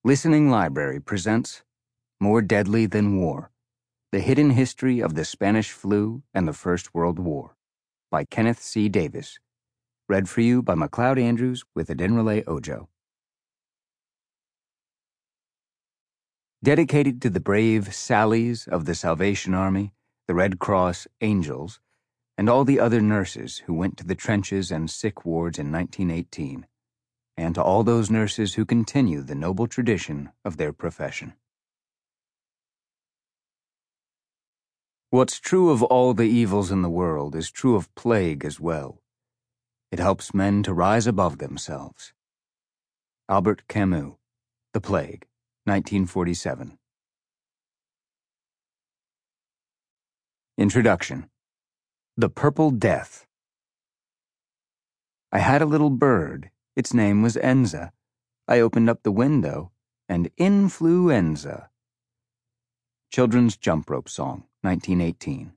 Listening Library presents More Deadly Than War: The Hidden History of the Spanish Flu and the First World War by Kenneth C. Davis. Read for you by MacLeod Andrews with Adenrele Ojo. Dedicated to the brave Sallies of the Salvation Army, the Red Cross Angels, and all the other nurses who went to the trenches and sick wards in 1918, and to all those nurses who continue the noble tradition of their profession. What's true of all the evils in the world is true of plague as well. It helps men to rise above themselves. Albert Camus, The Plague, 1947. Introduction. The Purple Death. I had a little bird. Its name was Enza. I opened up the window, and influenza. Children's Jump Rope Song, 1918.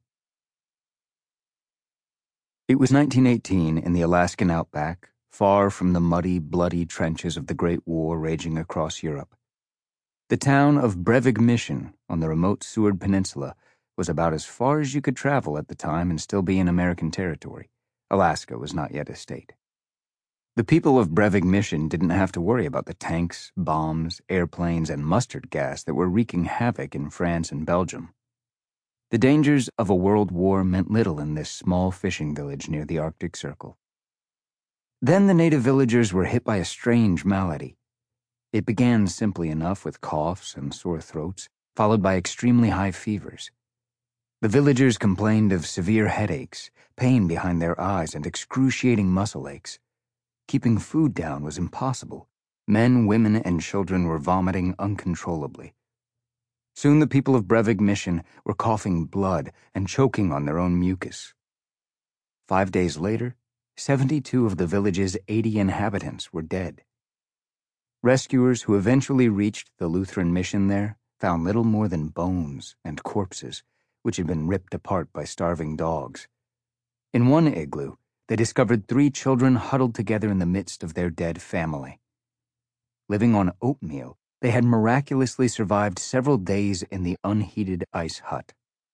It was 1918 in the Alaskan outback, far from the muddy, bloody trenches of the Great War raging across Europe. The town of Brevig Mission on the remote Seward Peninsula was about as far as you could travel at the time and still be in American territory. Alaska was not yet a state. The people of Brevig Mission didn't have to worry about the tanks, bombs, airplanes, and mustard gas that were wreaking havoc in France and Belgium. The dangers of a world war meant little in this small fishing village near the Arctic Circle. Then the native villagers were hit by a strange malady. It began simply enough with coughs and sore throats, followed by extremely high fevers. The villagers complained of severe headaches, pain behind their eyes, and excruciating muscle aches. Keeping food down was impossible. Men, women, and children were vomiting uncontrollably. Soon the people of Brevig Mission were coughing blood and choking on their own mucus. 5 days later, 72 of the village's 80 inhabitants were dead. Rescuers who eventually reached the Lutheran mission there found little more than bones and corpses, which had been ripped apart by starving dogs. In one igloo, they discovered 3 children huddled together in the midst of their dead family. Living on oatmeal, they had miraculously survived several days in the unheated ice hut.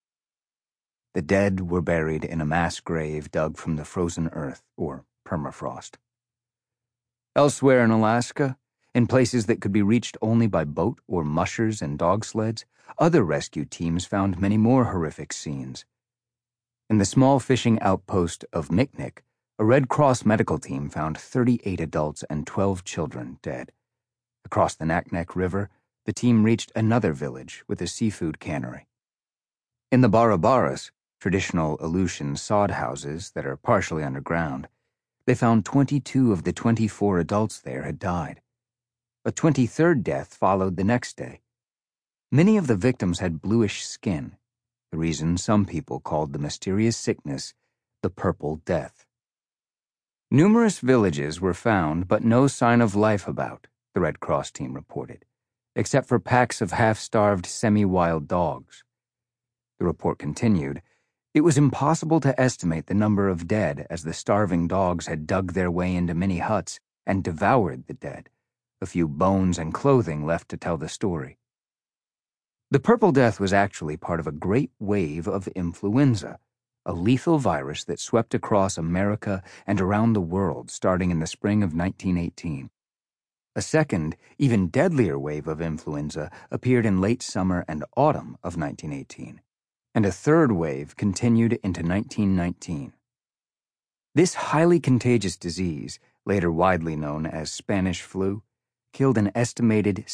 The dead were buried in a mass grave dug from the frozen earth, or permafrost. Elsewhere in Alaska, in places that could be reached only by boat or mushers and dog sleds, other rescue teams found many more horrific scenes. In the small fishing outpost of Miknik, a Red Cross medical team found 38 adults and 12 children dead. Across the Naknek River, the team reached another village with a seafood cannery. In the Barabaras, traditional Aleutian sod houses that are partially underground, they found 22 of the 24 adults there had died. A 23rd death followed the next day. Many of the victims had bluish skin, the reason some people called the mysterious sickness the Purple Death. Numerous villages were found, but no sign of life about, the Red Cross team reported, except for packs of half-starved semi-wild dogs. The report continued, it was impossible to estimate the number of dead as the starving dogs had dug their way into many huts and devoured the dead, a few bones and clothing left to tell the story. The Purple Death was actually part of a great wave of influenza, a lethal virus that swept across America and around the world starting in the spring of 1918. A second, even deadlier wave of influenza appeared in late summer and autumn of 1918, and a third wave continued into 1919. This highly contagious disease, later widely known as Spanish flu, killed an estimated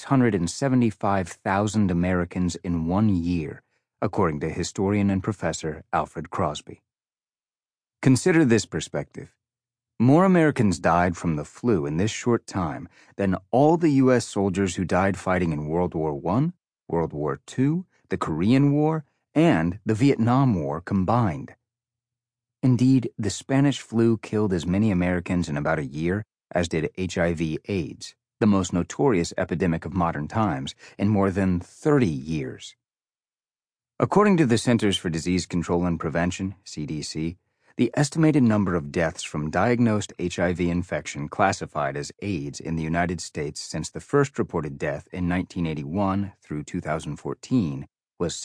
675,000 Americans in 1 year, according to historian and professor Alfred Crosby. Consider this perspective. More Americans died from the flu in this short time than all the U.S. soldiers who died fighting in World War I, World War II, the Korean War, and the Vietnam War combined. Indeed, the Spanish flu killed as many Americans in about a year as did HIV/AIDS, the most notorious epidemic of modern times, in more than 30 years. According to the Centers for Disease Control and Prevention, CDC, the estimated number of deaths from diagnosed HIV infection classified as AIDS in the United States since the first reported death in 1981 through 2014 was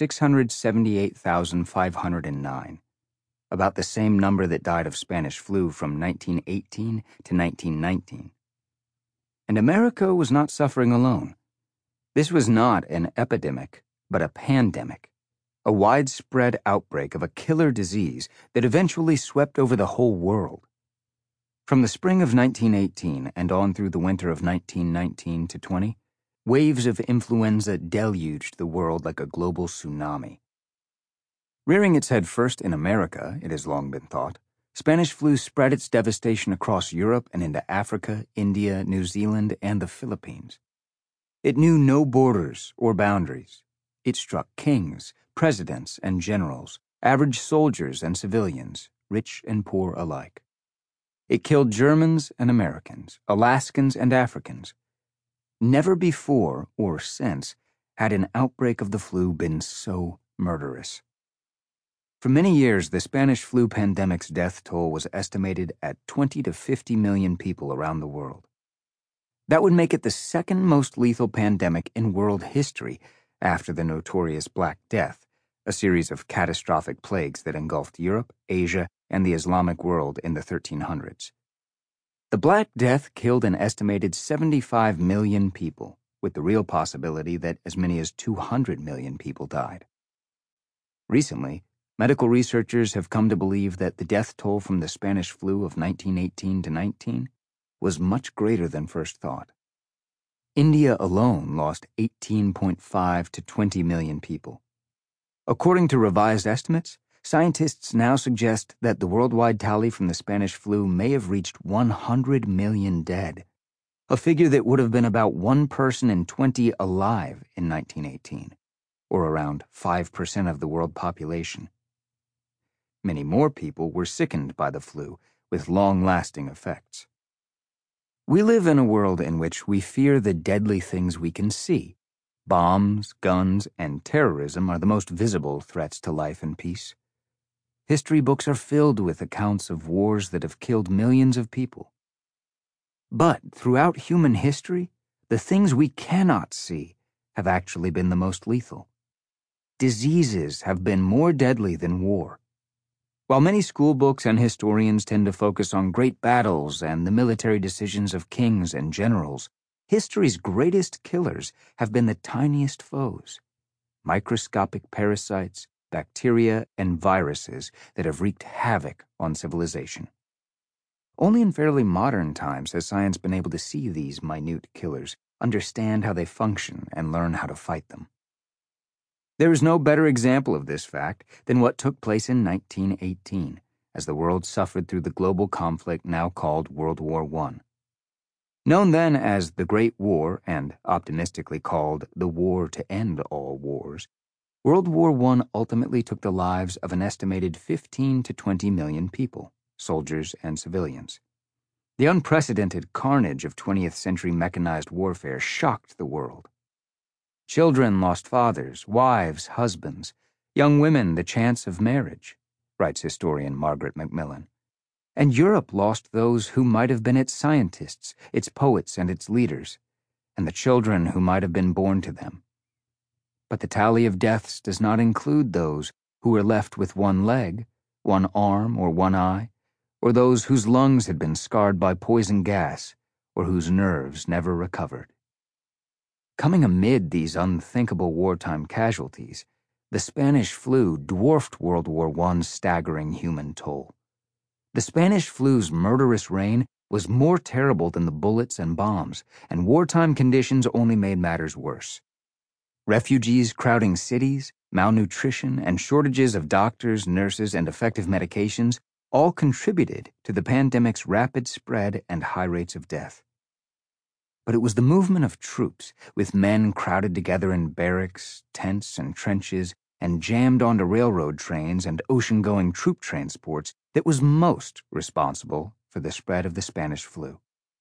678,509, about the same number that died of Spanish flu from 1918 to 1919. And America was not suffering alone. This was not an epidemic, but a pandemic, a widespread outbreak of a killer disease that eventually swept over the whole world. From the spring of 1918 and on through the winter of 1919 to 20, waves of influenza deluged the world like a global tsunami. Rearing its head first in America, it has long been thought, Spanish flu spread its devastation across Europe and into Africa, India, New Zealand, and the Philippines. It knew no borders or boundaries. It struck kings, presidents, and generals, average soldiers and civilians, rich and poor alike. It killed Germans and Americans, Alaskans and Africans. Never before or since had an outbreak of the flu been so murderous. For many years, the Spanish flu pandemic's death toll was estimated at 20 to 50 million people around the world. That would make it the second most lethal pandemic in world history after the notorious Black Death, a series of catastrophic plagues that engulfed Europe, Asia, and the Islamic world in the 1300s. The Black Death killed an estimated 75 million people, with the real possibility that as many as 200 million people died. Recently, medical researchers have come to believe that the death toll from the Spanish flu of 1918 to 19 was much greater than first thought. India alone lost 18.5 to 20 million people. According to revised estimates, scientists now suggest that the worldwide tally from the Spanish flu may have reached 100 million dead, a figure that would have been about 1 person in 20 alive in 1918, or around 5% of the world population. Many more people were sickened by the flu, with long-lasting effects. We live in a world in which we fear the deadly things we can see. Bombs, guns, and terrorism are the most visible threats to life and peace. History books are filled with accounts of wars that have killed millions of people. But throughout human history, the things we cannot see have actually been the most lethal. Diseases have been more deadly than war. While many school books and historians tend to focus on great battles and the military decisions of kings and generals, history's greatest killers have been the tiniest foes: microscopic parasites, bacteria, and viruses that have wreaked havoc on civilization. Only in fairly modern times has science been able to see these minute killers, understand how they function, and learn how to fight them. There is no better example of this fact than what took place in 1918, as the world suffered through the global conflict now called World War I. Known then as the Great War and optimistically called the War to End All Wars, World War I ultimately took the lives of an estimated 15 to 20 million people, soldiers and civilians. The unprecedented carnage of 20th century mechanized warfare shocked the world. Children lost fathers, wives, husbands, young women the chance of marriage, writes historian Margaret Macmillan. And Europe lost those who might have been its scientists, its poets, and its leaders, and the children who might have been born to them. But the tally of deaths does not include those who were left with one leg, one arm, or one eye, or those whose lungs had been scarred by poison gas, or whose nerves never recovered. Coming amid these unthinkable wartime casualties, the Spanish flu dwarfed World War I's staggering human toll. The Spanish flu's murderous reign was more terrible than the bullets and bombs, and wartime conditions only made matters worse. Refugees crowding cities, malnutrition, and shortages of doctors, nurses, and effective medications all contributed to the pandemic's rapid spread and high rates of death. But it was the movement of troops, with men crowded together in barracks, tents, and trenches, and jammed onto railroad trains and ocean-going troop transports, that was most responsible for the spread of the Spanish flu.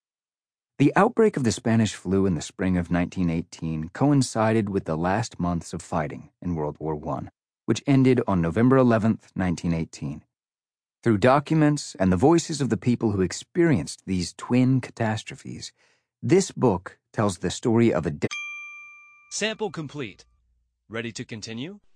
The outbreak of the Spanish flu in the spring of 1918 coincided with the last months of fighting in World War I, which ended on November 11, 1918. Through documents and the voices of the people who experienced these twin catastrophes, this book tells the story of a Sample complete. Ready to continue?